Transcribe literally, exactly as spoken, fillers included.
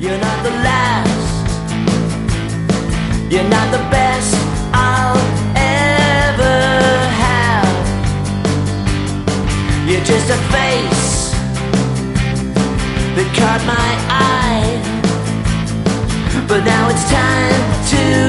You're not the last, you're not the best I'll ever have. You're just a face that caught my eye, but now it's time to